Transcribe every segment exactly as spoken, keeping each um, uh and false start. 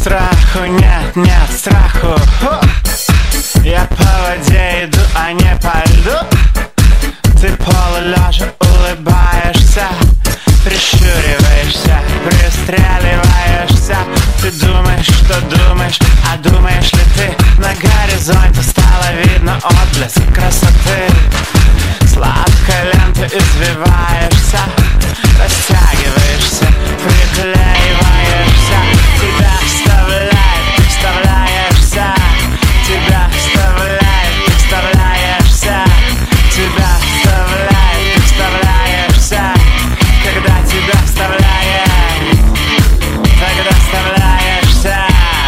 Страху нет, нет страху. Я по воде иду, а не по льду. Ты полулежа улыбаешься, прищуриваешься, пристреливаешься. Ты думаешь, что думаешь, а думаешь ли ты? На горизонте стало видно отблеск красоты. Сладко ленты извиваешься, растягиваешься, приклеиваешься. Тебя вставляет, ты вставляешься. Тебя вставляет, ты вставляешься. Тебя вставляет, ты вставляешься. Когда тебя вставляет, тогда вставляешься.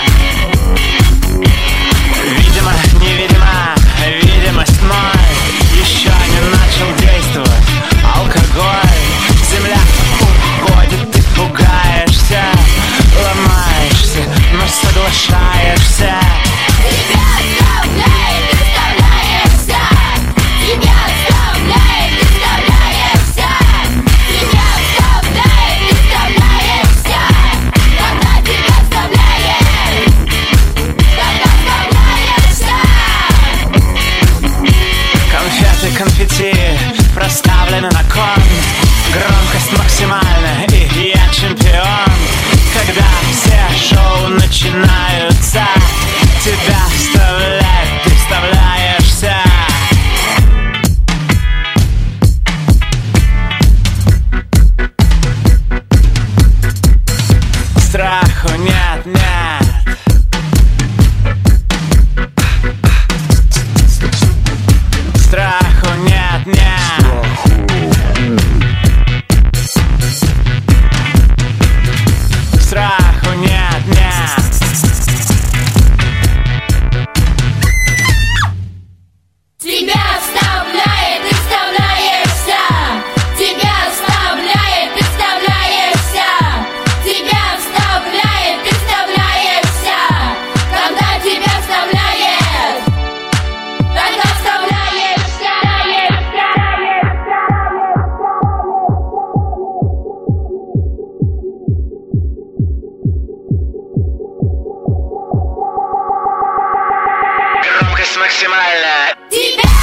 Видимо, невидимо, видимость ноль. Еще не начал действовать алкоголь. Земля уходит, ты пугаешься, ломаешься, но соглашаешься. Тебя оставляет, ты вставляешься. Тебя оставляет, ты вставляешься. Тебя оставляет, ты вставляешься. Когда тебя вставляет, тогда вставляешься. Конфеты, конфетти проставлены на кон. Громкость максимальная, и я чемпион. Когда все шоу начинаются, тебя вставляет, ты вставляешься. Страху нет, нет. Страху нет, нет. Страху нет, нет. Тебя вставляет, ты вставляешься. Тебя вставляет, ты вставляешься. Тебя вставляет, ты вставляешься. Когда тебя вставляет, тогда вставляешься. Громкость максимальная. Тебя